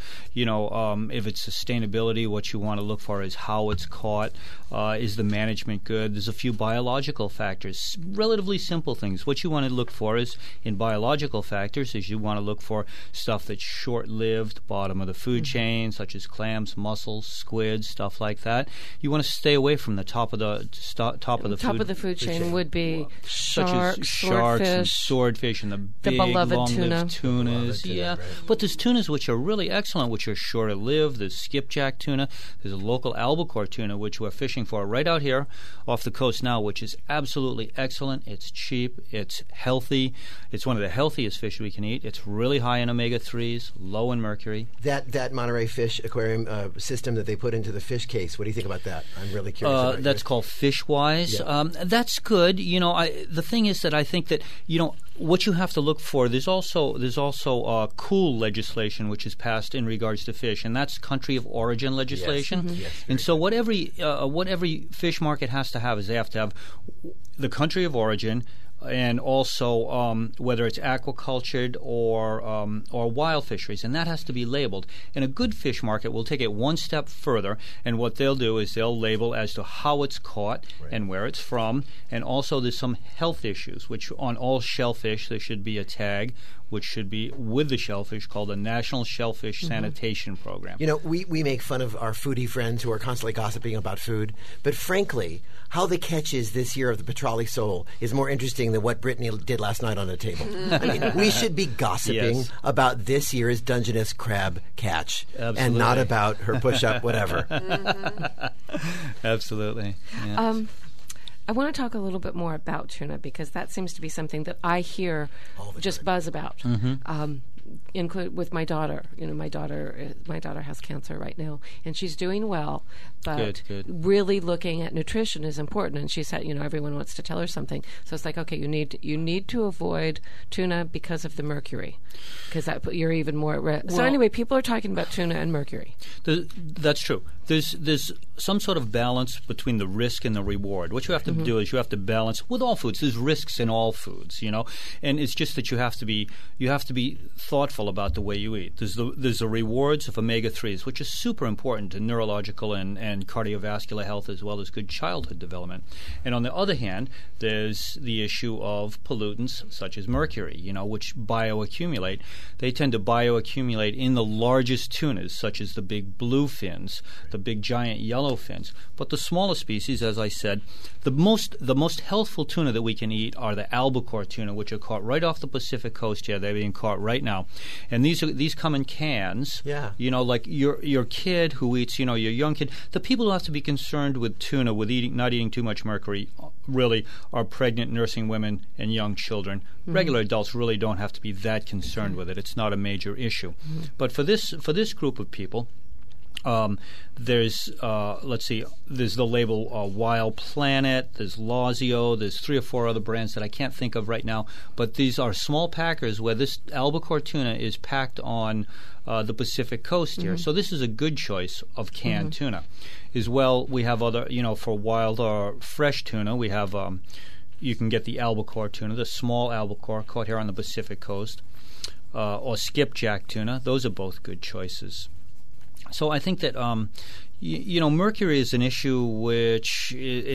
if it's sustainability, what you want to look for is how it's caught, is the management good. There's a few biological factors, relatively simple things. What you want to look for is, in biological factors, is you want to look for stuff that's short-lived, bottom of the food chain, such as clams, mussels, squids, stuff like that. You want to stay away from the top of the food chain would be sharks and swordfish and the big long-lived tunas. But there's tunas which are really excellent, which are short-lived. There's skipjack tuna. There's a local albacore tuna, which we're fishing for right out here off the coast now, which is absolutely excellent. It's cheap. It's healthy. It's one of the healthiest fish we can eat. It's really high in omega-3s, low in mercury. That Monterey Fish Aquarium system that they put into the fish case, what do you think about that? I'm really curious. That's called FishWise. Yeah. That's good. The thing is that I think that, what you have to look for, there's also cool legislation which is passed in regards to fish, and that's country of origin legislation. Yes. Yes, and so what every fish market has to have is they have to have the country of origin, and also whether it's aquacultured or wild fisheries, and that has to be labeled. And a good fish market will take it one step further, and what they'll do is they'll label as to how it's caught and where it's from, and also there's some health issues, which on all shellfish there should be a tag which should be with the shellfish, called the National Shellfish Sanitation Program. We make fun of our foodie friends who are constantly gossiping about food, but frankly, how the catch is this year of the Petrale sole is more interesting than what Brittany did last night on the table. We should be gossiping about this year's Dungeness crab catch and not about her push-up, whatever. Absolutely. Yes. I want to talk a little bit more about tuna because that seems to be something that I hear just buzz about. Include with my daughter. My daughter has cancer right now, and she's doing well. But good. Really looking at nutrition is important. And she said, everyone wants to tell her something. So it's like, okay, you need to avoid tuna because of the mercury, because you're even more at risk. So anyway, people are talking about tuna and mercury. That's true. There's some sort of balance between the risk and the reward. What you have to do is you have to balance with all foods. There's risks in all foods, and it's just that you have to be thoughtful about the way you eat. There's the rewards of omega-3s, which is super important to neurological and cardiovascular health as well as good childhood development. And on the other hand, there's the issue of pollutants such as mercury, which bioaccumulate. They tend to bioaccumulate in the largest tunas, such as the big bluefins, the big giant yellow fins. But the smaller species, as I said, the most healthful tuna that we can eat are the albacore tuna, which are caught right off the Pacific coast here. They're being caught right now. And these come in cans. Yeah. Like your kid who eats, your young kid. The people who have to be concerned with tuna, with not eating too much mercury, really are pregnant nursing women and young children. Regular adults really don't have to be that concerned with it. It's not a major issue. But for this group of people, there's the label Wild Planet, there's Lazio, there's 3 or 4 other brands that I can't think of right now, but these are small packers where this albacore tuna is packed on the Pacific coast here. So this is a good choice of canned tuna. As well, we have other, for wild or fresh tuna, we have you can get the albacore tuna, the small albacore caught here on the Pacific coast. or skipjack tuna. Those are both good choices. So I think that mercury is an issue which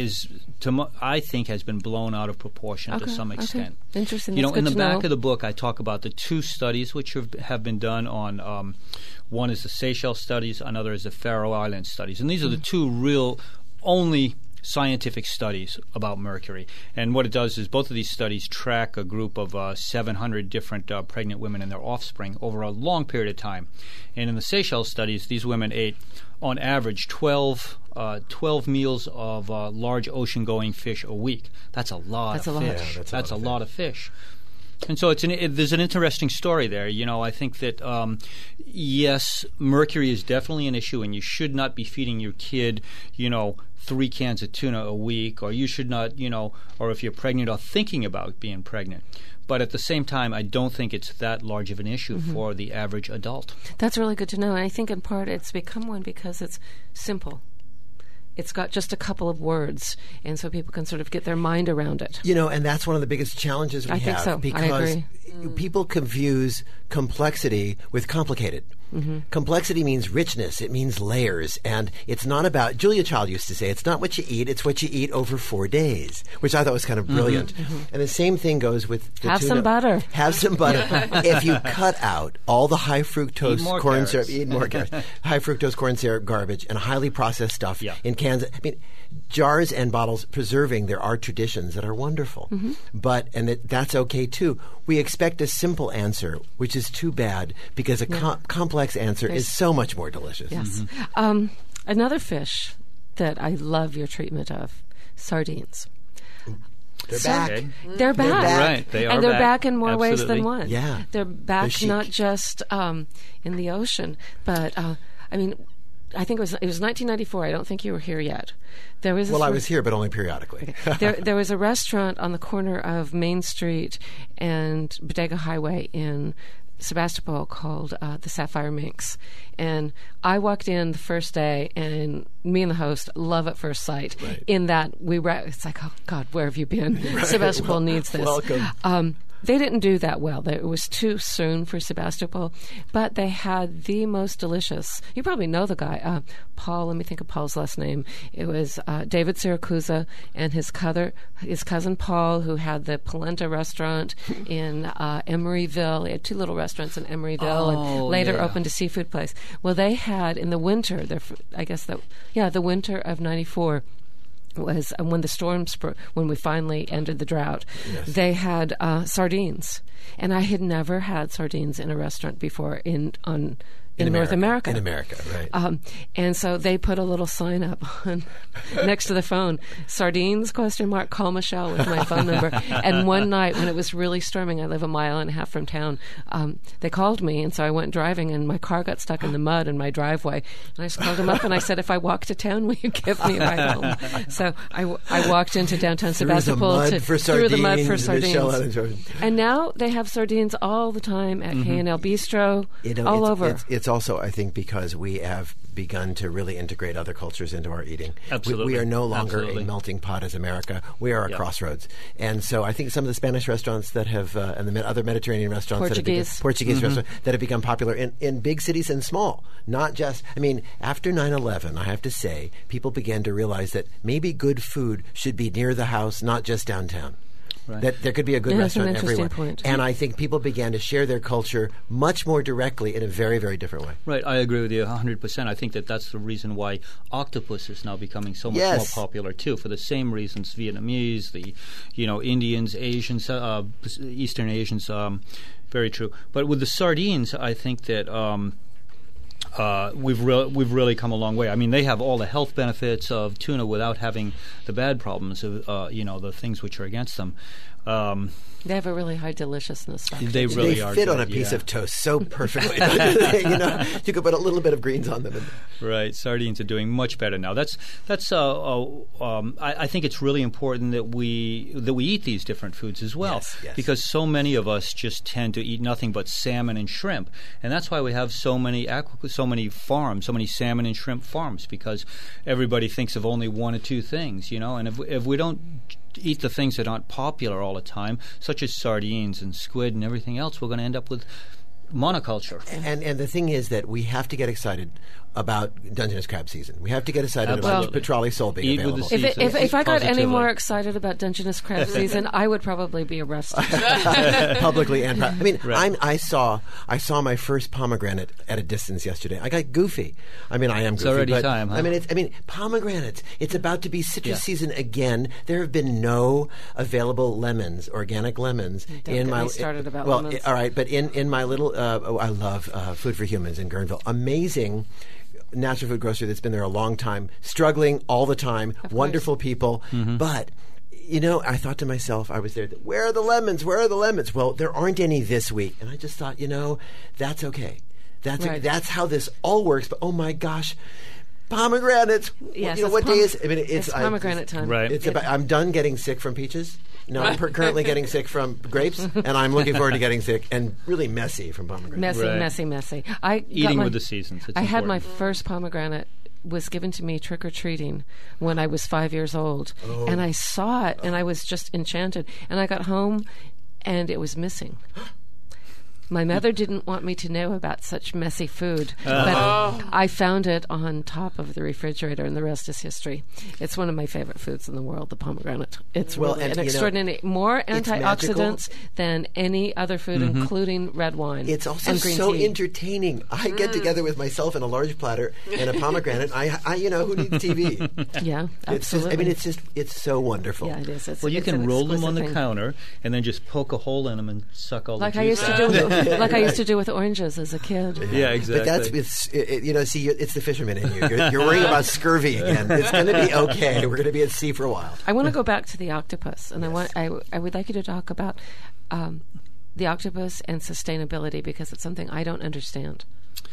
I think has been blown out of proportion to some extent. Okay. Interesting. In the back of the book, I talk about the 2 studies which have been done on. One is the Seychelles studies, another is the Faroe Islands studies, and these are the 2 real only scientific studies about mercury. And what it does is both of these studies track a group of 700 different pregnant women and their offspring over a long period of time. And in the Seychelles studies, these women ate, on average, 12 meals of large ocean-going fish a week. That's a lot of fish. That's a lot of fish. And so there's an interesting story there. I think that, yes, mercury is definitely an issue, and you should not be feeding your kid, 3 cans of tuna a week, or you should not, or if you're pregnant or thinking about being pregnant. But at the same time, I don't think it's that large of an issue for the average adult. That's really good to know. I think in part it's become one because it's simple. It's got just a couple of words, and so people can sort of get their mind around it. And that's one of the biggest challenges we have. I think so. Because I agree. People confuse complexity with complicated. Mm-hmm. Complexity means richness. It means layers. And it's not about, Julia Child used to say, it's not what you eat, it's what you eat over 4 days, which I thought was kind of brilliant. Mm-hmm. And the same thing goes with the Have tuna. some butter. Have some butter. If you cut out all the high fructose corn syrup, eat more carrots, high fructose corn syrup garbage and highly processed stuff in cans. Jars and bottles preserving, there are traditions that are wonderful. Mm-hmm. That's okay too. We expect a simple answer, which is too bad, because a complex answer is so much more delicious. Yes. Mm-hmm. Another fish that I love your treatment of, sardines. They're back. Okay. They're back. Right. They are and they're back in more Absolutely. ways than one. Yeah. They're back They're not just in the ocean, but I think it was 1994. I don't think you were here yet. I was here, but only periodically. Okay. There was a restaurant on the corner of Main Street and Bodega Highway in Sebastopol called the Sapphire Minx. And I walked in the first day, and me and the host, love at first sight, in that it's like, oh, God, where have you been? Right. Sebastopol needs this. Welcome. They didn't do that well. It was too soon for Sebastopol, but they had the most delicious. You probably know the guy, Paul. Let me think of Paul's last name. It was David Siracusa and his cousin Paul, who had the Polenta restaurant in Emeryville. He had 2 little restaurants in Emeryville, and later opened a seafood place. Well, they had in the winter. The winter of '94. Was when the storms, when we finally ended the drought, they had sardines, and I had never had sardines in a restaurant before in North America. In America, right. And so they put a little sign up next to the phone, sardines, ? Call Michelle with my phone number. And one night when it was really storming, I live a mile and a half from town, they called me, and so I went driving, and my car got stuck in the mud in my driveway. And I just called them up, and I said, if I walk to town, will you give me a ride home? So I walked into downtown Sebastopol through the mud for sardines. And now they have sardines all the time at K&L Bistro, all over. It's also, I think, because we have begun to really integrate other cultures into our eating. Absolutely. We are no longer a melting pot as America. We are a crossroads. And so I think some of the Spanish restaurants that have, and the other Mediterranean restaurants Portuguese restaurants that have become popular in big cities and small, not just, after 9/11, I have to say, people began to realize that maybe good food should be near the house, not just downtown. Right. That there could be a good restaurant everywhere. Point. And I think people began to share their culture much more directly in a very, very different way. Right. I agree with you 100%. I think that's the reason why octopus is now becoming so much more popular, too, for the same reasons Vietnamese, the Indians, Asians, Eastern Asians, very true. But with the sardines, I think that we've really come a long way. They have all the health benefits of tuna without having the bad problems of the things which are against them. They have a really high deliciousness factor. They fit on a piece of toast so perfectly. You could put a little bit of greens on them. Right, sardines are doing much better now. I think it's really important that we eat these different foods as well, because so many of us just tend to eat nothing but salmon and shrimp, and that's why we have so many farms, so many salmon and shrimp farms, because everybody thinks of only 1 or 2 things, and if we don't eat the things that aren't popular all the time, such as sardines and squid and everything else, we're going to end up with monoculture. And the thing is that we have to get excited about Dungeness crab season. We have to get excited about Petrale sole being available. If I got any more excited about Dungeness crab season, I would probably be arrested. Publicly and I mean, I saw my first pomegranate at a distance yesterday. I got goofy. I mean, I am goofy. It's already time, huh? I mean, pomegranates. It's about to be citrus season again. There have been no available lemons, organic lemons. Don't get me started about lemons. All right, but in my little, I love Food for Humans in Guerneville. Amazing natural food grocery that's been there a long time, struggling all the time, wonderful people. Mm-hmm. But, I thought to myself, I was there, where are the lemons? Where are the lemons? Well, there aren't any this week. And I just thought, that's okay. That's how this all works. But, oh, my gosh, pomegranates. Yes, what day is it? I mean, it's pomegranate time. Right. I'm done getting sick from peaches. No, I'm currently getting sick from grapes, and I'm looking forward to getting sick and really messy from pomegranates. Messy. Eating with the seasons. I had my first pomegranate was given to me trick-or-treating when I was 5 years old. Oh. And I saw it, and I was just enchanted. And I got home, and it was missing. My mother didn't want me to know about such messy food, but I found it on top of the refrigerator, and the rest is history. It's one of my favorite foods in the world, the pomegranate. It's really an extraordinary, more antioxidants than any other food, including red wine. It's also and green so tea. Entertaining. I get together with myself in a large platter and a pomegranate. I who needs TV? Yeah, absolutely. It's so wonderful. Yeah, it is. You can roll them on the counter and then just poke a hole in them and suck all the juice out. Like I used to do with oranges as a kid. Yeah, exactly. But it's the fisherman in you. You're worrying about scurvy again. It's going to be okay. We're going to be at sea for a while. I want to go back to the octopus, and I would like you to talk about the octopus and sustainability, because it's something I don't understand.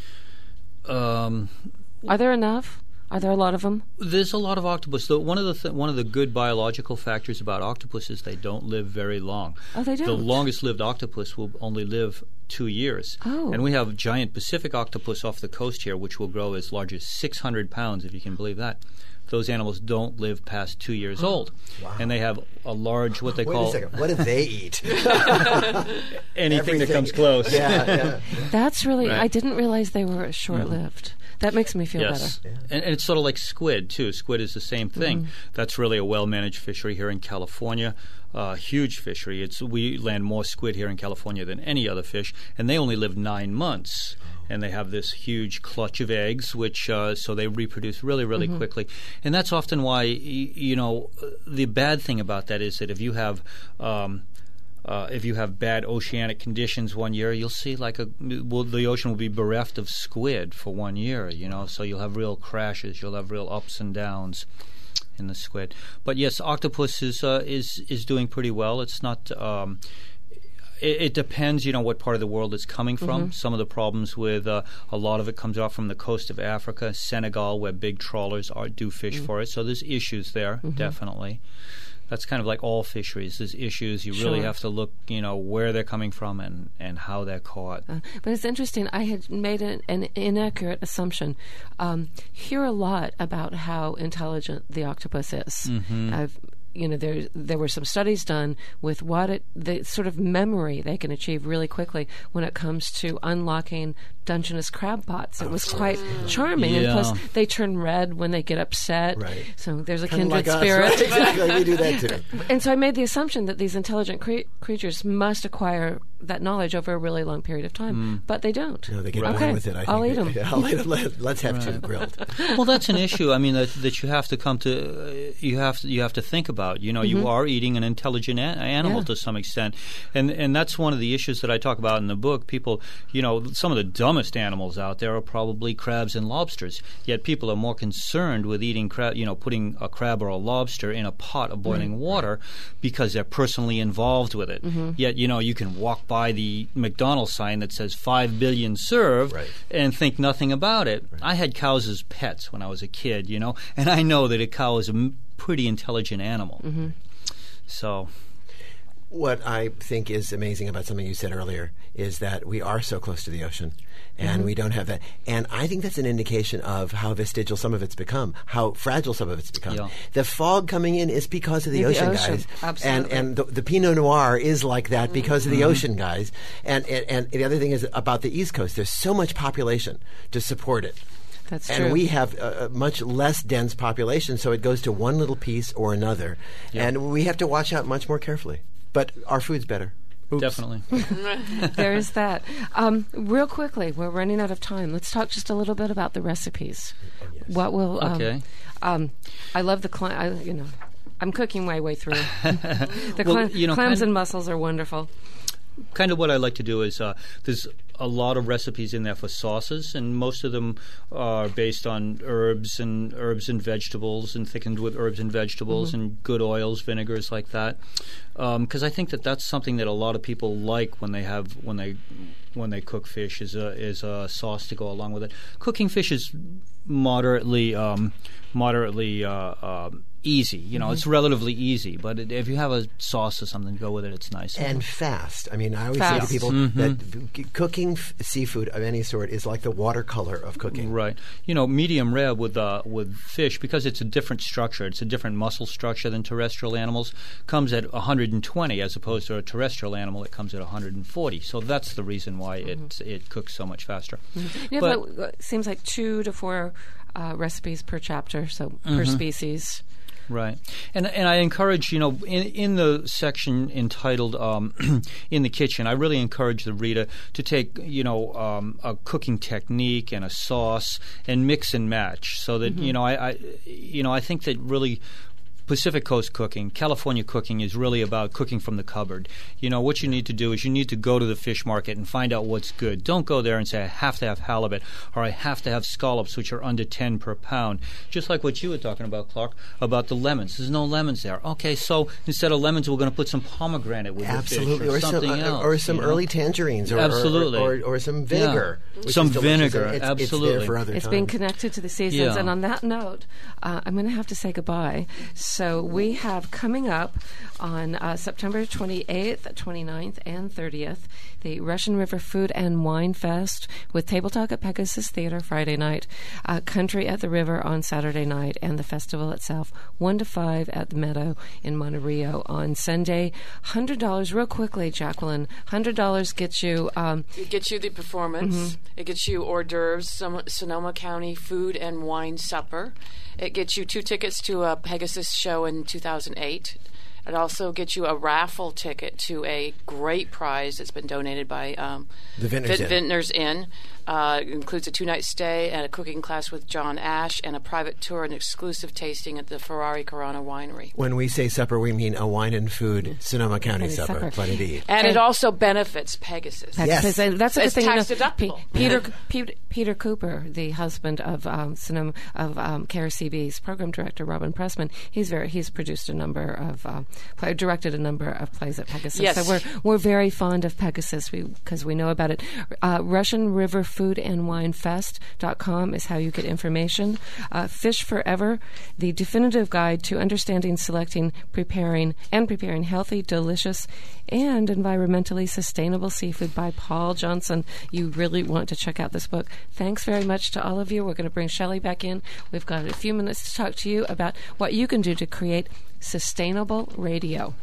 Are there enough? Are there a lot of them? There's a lot of octopus. One of the good biological factors about octopus is they don't live very long. Oh, they don't? The longest lived octopus will only live 2 years. Oh. And we have giant Pacific octopus off the coast here, which will grow as large as 600 pounds, if you can believe that. Those animals don't live past 2 years old. Wow. And they have a large, what they call... Wait a second. What do they eat? Anything that comes close. Yeah. That's really... Right. I didn't realize they were short-lived. That makes me feel better. Yeah. And it's sort of like squid, too. Squid is the same thing. That's really a well-managed fishery here in California. Huge fishery. We land more squid here in California than any other fish, and they only live 9 months. And they have this huge clutch of eggs, which so they reproduce really, really quickly. And that's often why, the bad thing about that is that if you have bad oceanic conditions one year, you'll see the ocean will be bereft of squid for 1 year. So you'll have real crashes. You'll have real ups and downs in the squid. But yes, octopus is doing pretty well. It's not. It depends, what part of the world it's coming from. Some of the problems with a lot of it comes off from the coast of Africa, Senegal, where big trawlers do fish for it. So there's issues there, definitely. That's kind of like all fisheries. There's issues. You really have to look, where they're coming from and how they're caught. But it's interesting. I had made an inaccurate assumption. Hear a lot about how intelligent the octopus is. There were some studies done with the sort of memory they can achieve really quickly when it comes to unlocking Dungeness crab pots. It was quite charming, and plus they turn red when they get upset. Right. So there's a kind kindred of like spirit. Us, right? Exactly, we do that too. And so I made the assumption that these intelligent creatures must acquire that knowledge over a really long period of time, but they don't. No, they get away with it. I'll eat them. Let's have two grilled. Well, that's an issue. I mean, that you have to come to. You have to think about. You are eating an intelligent animal to some extent, and that's one of the issues that I talk about in the book. People, some of the dumbest animals out there are probably crabs and lobsters. Yet people are more concerned with eating crab. Putting a crab or a lobster in a pot of boiling water because they're personally involved with it. Yet you can walk by the McDonald's sign that says 5 billion served and think nothing about it. I had cows as pets when I was a kid, and I know that a cow is a pretty intelligent animal. So What I think is amazing about something you said earlier is that we are so close to the ocean, and we don't have that. And I think that's an indication of how vestigial some of it's become, how fragile some of it's become. Yeah. The fog coming in is because of the ocean, guys. Absolutely. And the Pinot Noir is like that because of the ocean, guys. And the other thing is about the East Coast. There's so much population to support it. That's and true. we have a much less dense population, so it goes to one little piece or another. Yeah. And we have to watch out much more carefully. But our food's better. Oops. Definitely. There is that. Real quickly, we're running out of time. Let's talk just a little bit about the recipes. What will? Okay. I love the I'm cooking my way through. The Well, clams and mussels are wonderful. Kind of what I like to do is there's a lot of recipes in there for sauces, and most of them are based on herbs and vegetables, and thickened with herbs and vegetables, and good oils, vinegars, like that. Because I think that's something that a lot of people like when they cook fish is a sauce to go along with it. Cooking fish is moderately easy. It's relatively easy, but if you have a sauce or something to go with it, it's nice. And fast. I mean, I always say to people that cooking seafood of any sort is like the watercolor of cooking. Right. Medium rare with fish, because it's a different structure. It's a different muscle structure than terrestrial animals. Comes at 120 as opposed to a terrestrial animal that comes at 140. So that's the reason why it cooks so much faster. But it seems like 2 to 4 recipes per chapter, so per species. Right. And I encourage, in the section entitled In the Kitchen, I really encourage the reader to take, a cooking technique and a sauce and mix and match so that, I think that really Pacific Coast cooking, California cooking is really about cooking from the cupboard. What you need to do is you need to go to the fish market and find out what's good. Don't go there and say, I have to have halibut or I have to have scallops, which are under 10 per pound. Just like what you were talking about, Clark, about the lemons. There's no lemons there. Okay, so instead of lemons, we're going to put some pomegranate with the fish or something else. Or some early tangerines or some vinegar. Yeah. Some vinegar, absolutely. It's there for other It's times. being connected to the seasons. And on that note, I'm going to have to say goodbye. So we have coming up on September 28th, 29th, and 30th, the Russian River Food and Wine Fest with Table Talk at Pegasus Theater Friday night, Country at the River on Saturday night, and the festival itself 1 to 5 at the Meadow in Monterey on Sunday. $100, real quickly, Jacqueline. $100 gets you... it gets you the performance. It gets you hors d'oeuvres, Sonoma County food and wine supper. It gets you 2 tickets to a Pegasus show in 2008. It also gets you a raffle ticket to a great prize that's been donated by the Vintners Inn. It includes a 2-night stay and a cooking class with John Ash and a private tour and exclusive tasting at the Ferrari Carano Winery. When we say supper, we mean a wine and food Sonoma County supper. Plenty to eat. And it also benefits Pegasus. Yes. And that's it's the thing. Tax deductible. Peter Cooper, the husband of Sonoma of KRCB's program director Robin Pressman, he's produced a number of directed a number of plays at Pegasus. Yes. So we're very fond of Pegasus because we know about it. Russian River Food and Wine Fest.com is how you get information. Fish Forever, the definitive guide to understanding, selecting, preparing healthy, delicious, and environmentally sustainable seafood by Paul Johnson. You really want to check out this book. Thanks very much to all of you. We're going to bring Shelley back in. We've got a few minutes to talk to you about what you can do to create sustainable radio.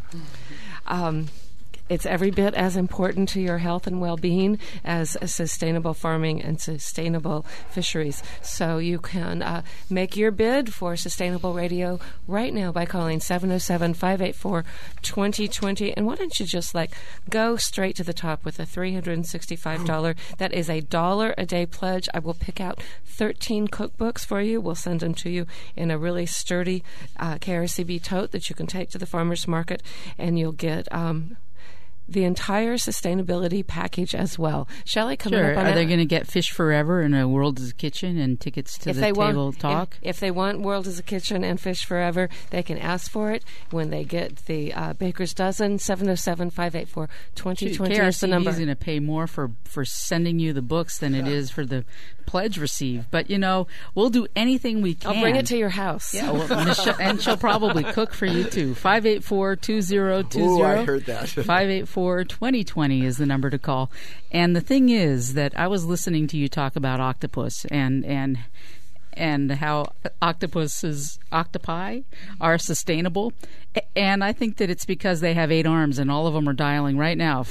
It's every bit as important to your health and well-being as sustainable farming and sustainable fisheries. So you can make your bid for sustainable radio right now by calling 707-584-2020. And why don't you just go straight to the top with a $365. That is a $1 a day pledge. I will pick out 13 cookbooks for you. We'll send them to you in a really sturdy KRCB tote that you can take to the farmer's market, and you'll get the entire sustainability package as well. Shelley, coming up on Are they going to get Fish Forever and a World is a Kitchen and tickets to the table talk? If they want World is a Kitchen and Fish Forever, they can ask for it when they get the Baker's Dozen. 707-584-2020 is the number. KRCB is going to pay more for sending you the books than it is for the pledge received. But, we'll do anything we can. I'll bring it to your house. Yeah, Michelle, and she'll probably cook for you, too. 584-2020. Ooh, I heard that. 584-2020 is the number to call. And the thing is that I was listening to you talk about octopus and how octopi are sustainable. And I think that it's because they have 8 arms, and all of them are dialing right now.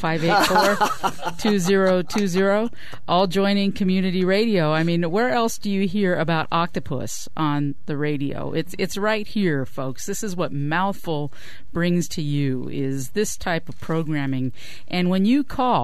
584-2020, all joining community radio. I mean, where else do you hear about octopus on the radio? It's right here, folks. This is what Mouthful brings to you, is this type of programming. And when you call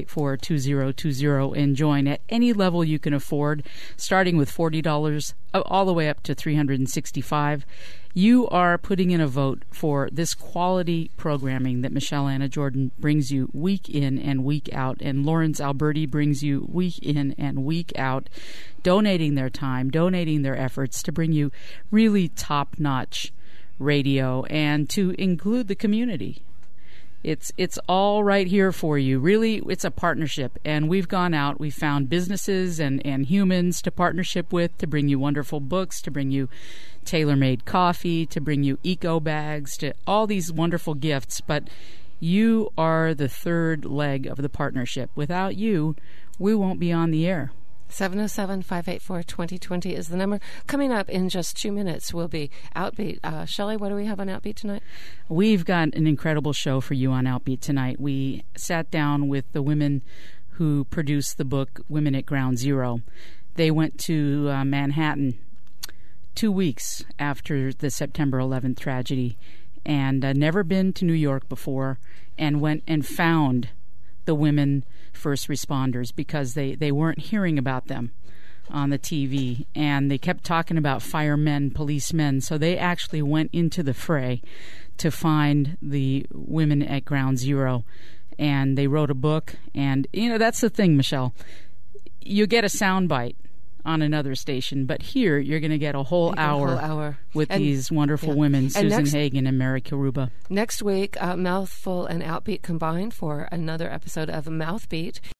584-2020 and join at any level you can afford, starting with $40 all the way up to $365, you are putting in a vote for this quality programming that Michelle Anna Jordan brings you week in and week out, and Lawrence Alberti brings you week in and week out, donating their time, donating their efforts to bring you really top-notch radio and to include the community. It's all right here for you. Really, it's a partnership, and we've gone out. We've found businesses and humans to partnership with to bring you wonderful books, to bring you tailor-made coffee, to bring you eco bags, to all these wonderful gifts. But you are the third leg of the partnership. Without you, we won't be on the air. 707-584-2020 is the number. Coming up in just 2 minutes will be Outbeat. Shelley, what do we have on Outbeat tonight? We've got an incredible show for you on Outbeat tonight. We sat down with the women who produced the book Women at Ground Zero. They went to Manhattan 2 weeks after the September 11th tragedy and never been to New York before, and went and found the women first responders because they weren't hearing about them on the TV, and they kept talking about firemen, policemen, so they actually went into the fray to find the women at Ground Zero, and they wrote a book. And that's the thing, Michelle, you get a soundbite on another station, but here you're going to get a whole hour with these wonderful women, Susan Hagen and Mary Kiruba. Next week, Mouthful and Outbeat combined for another episode of Mouthbeat.